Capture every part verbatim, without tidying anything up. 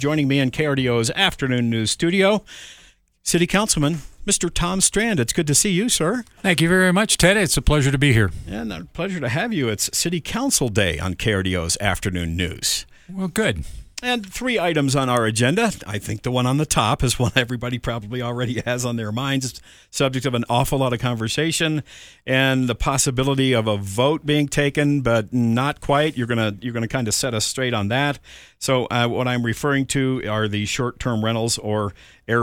Joining me in K R D O's Afternoon News Studio, City Councilman Mister Tom Strand. It's good to see you, sir. Thank you very much, Ted. It's a pleasure to be here. And a pleasure to have you. It's City Council Day on K R D O's Afternoon News. Well, good. And three items on our agenda. I think the one on the top is one everybody probably already has on their minds, subject of an awful lot of conversation, and the possibility of a vote being taken, but not quite. You're gonna you're gonna kind of set us straight on that. So uh, what I'm referring to are the short-term rentals, or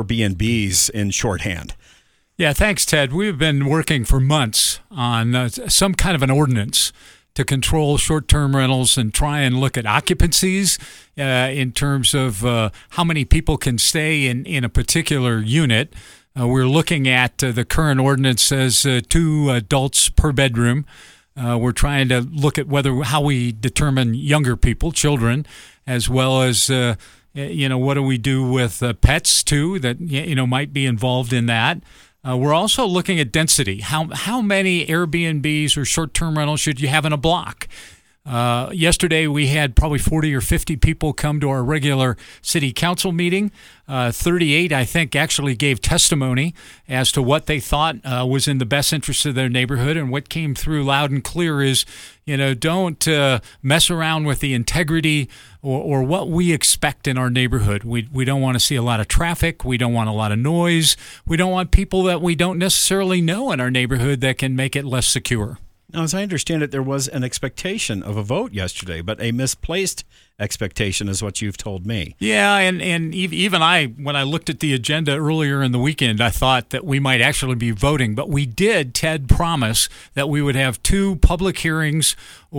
Airbnbs in shorthand. Yeah, thanks, Ted. We've been working for months on uh, some kind of an ordinance to control short-term rentals and try and look at occupancies uh, in terms of uh, how many people can stay in, in a particular unit. Uh, we're looking at uh, the current ordinance says uh, two adults per bedroom. Uh, we're trying to look at whether how we determine younger people, children, as well as uh, you know, what do we do with uh, pets too that you know might be involved in that. Uh, we're also looking at density. How how many Airbnbs or short-term rentals should you have in a block? Uh, yesterday, we had probably forty or fifty people come to our regular city council meeting. Uh, thirty-eight, I think, actually gave testimony as to what they thought uh, was in the best interest of their neighborhood. And what came through loud and clear is, you know, don't uh, mess around with the integrity or, or what we expect in our neighborhood. We we don't want to see a lot of traffic. We don't want a lot of noise. We don't want people that we don't necessarily know in our neighborhood that can make it less secure. Now, as I understand it, there was an expectation of a vote yesterday, but a misplaced expectation is what you've told me. Yeah, and, and even I, when I looked at the agenda earlier in the weekend, I thought that we might actually be voting. But we did, Ted, promise that we would have two public hearings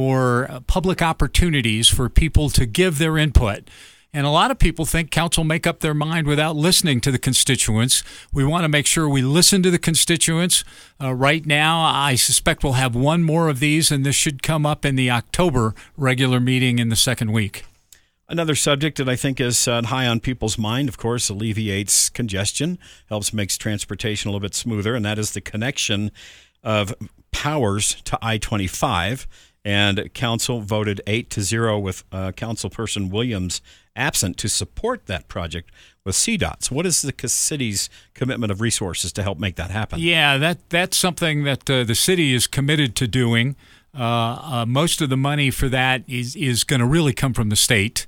or public opportunities for people to give their input. And a lot of people think council make up their mind without listening to the constituents. We want to make sure we listen to the constituents. Uh, right now, I suspect we'll have one more of these, and this should come up in the October regular meeting in the second week. Another subject that I think is uh, high on people's mind, of course, alleviates congestion, helps makes transportation a little bit smoother, and that is the connection of Powers to I twenty-five. And council voted eight to zero with uh, Councilperson Williams absent to support that project with C DOTs. What is the city's commitment of resources to help make that happen? Yeah, that that's something that uh, the city is committed to doing. Uh, uh, most of the money for that is, is going to really come from the state.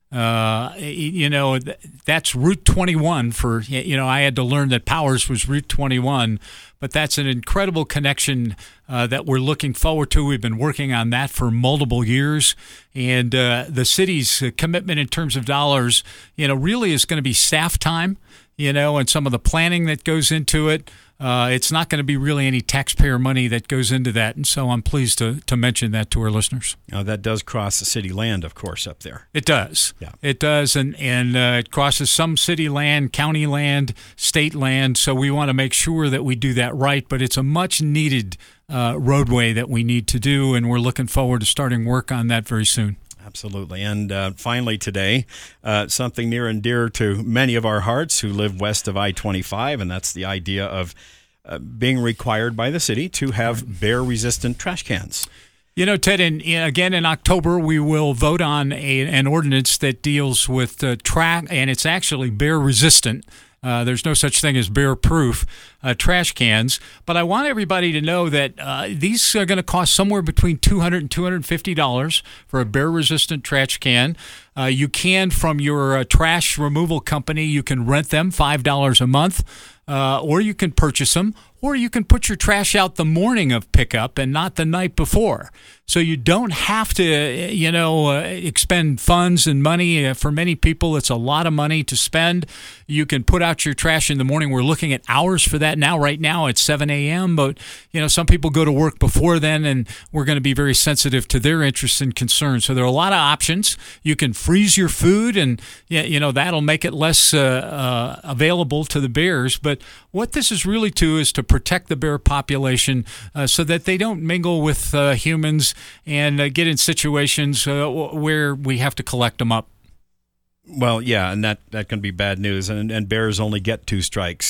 Uh, you know, that's Route twenty-one for, you know, I had to learn that Powers was Route twenty-one, but that's an incredible connection uh, that we're looking forward to. We've been working on that for multiple years, and uh, the city's commitment in terms of dollars, you know, really is going to be staff time, you know, and some of the planning that goes into it. Uh, it's not going to be really any taxpayer money that goes into that, and so I'm pleased to, to mention that to our listeners. Now, that does cross the city land, of course, up there. It does. Yeah. It does, and, and uh, it crosses some city land, county land, state land, so we want to make sure that we do that right, but it's a much-needed uh, roadway that we need to do, and we're looking forward to starting work on that very soon. Absolutely. And uh, finally today, uh, something near and dear to many of our hearts who live west of I twenty-five, and that's the idea of uh, being required by the city to have bear-resistant trash cans. You know, Ted, in, in, again, in October, we will vote on a, an ordinance that deals with uh, trash, and it's actually bear-resistant. Uh, there's no such thing as bear-proof uh, trash cans. But I want everybody to know that uh, these are going to cost somewhere between two hundred dollars and two hundred fifty dollars for a bear-resistant trash can. Uh, you can, from your uh, trash removal company, you can rent them five dollars a month, uh, or you can purchase them, or you can put your trash out the morning of pickup and not the night before. So you don't have to, you know, uh, expend funds and money. Uh, for many people, it's a lot of money to spend. You can put out your trash in the morning. We're looking at hours for that now. Right now, it's seven a.m., but, you know, some people go to work before then, and we're going to be very sensitive to their interests and concerns. So there are a lot of options. You can freeze your food, and, you know, that'll make it less uh, uh, available to the bears. But what this is really to is to protect the bear population uh, so that they don't mingle with uh, humans and uh, get in situations uh, where we have to collect them up. Well, yeah, and that, that can be bad news. And, and bears only get two strikes.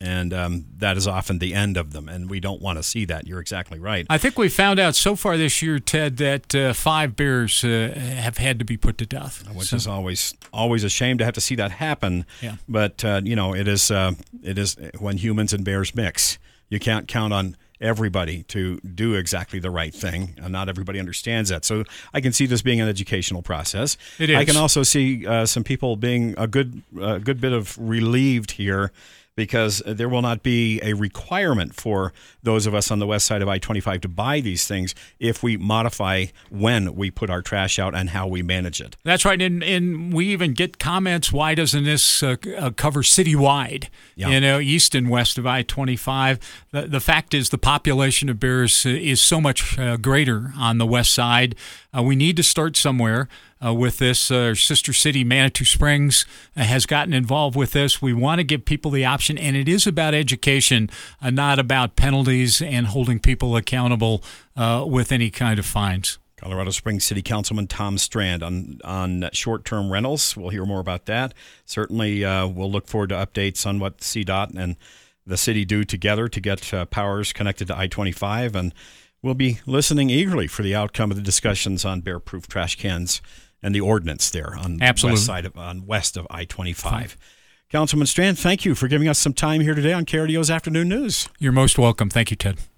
And um, that is often the end of them, and we don't want to see that. You're exactly right. I think we found out so far this year, Ted, that uh, five bears uh, have had to be put to death. Which so. is always always a shame to have to see that happen. Yeah. But, uh, you know, it is uh, it is when humans and bears mix. You can't count on everybody to do exactly the right thing, and not everybody understands that. So I can see this being an educational process. It is. I can also see uh, some people being a good, uh, good bit of relieved here, because there will not be a requirement for those of us on the west side of I twenty-five to buy these things if we modify when we put our trash out and how we manage it. That's right, and, and we even get comments, why doesn't this uh, uh, cover citywide, yeah. you know, east and west of I twenty-five? The, the fact is the population of bears is so much uh, greater on the west side. Uh, we need to start somewhere. Uh, with this. Uh, our sister city, Manitou Springs, uh, has gotten involved with this. We want to give people the option, and it is about education, uh, not about penalties and holding people accountable uh, with any kind of fines. Colorado Springs City Councilman Tom Strand on on short-term rentals. We'll hear more about that. Certainly, uh, we'll look forward to updates on what C DOT and the city do together to get uh, powers connected to I twenty-five, and we'll be listening eagerly for the outcome of the discussions on bear-proof trash cans and the ordinance there on Absolutely. west side of on west of I twenty-five. Fine. Councilman Strand, thank you for giving us some time here today on K R D O's Afternoon News. You're most welcome. Thank you, Ted.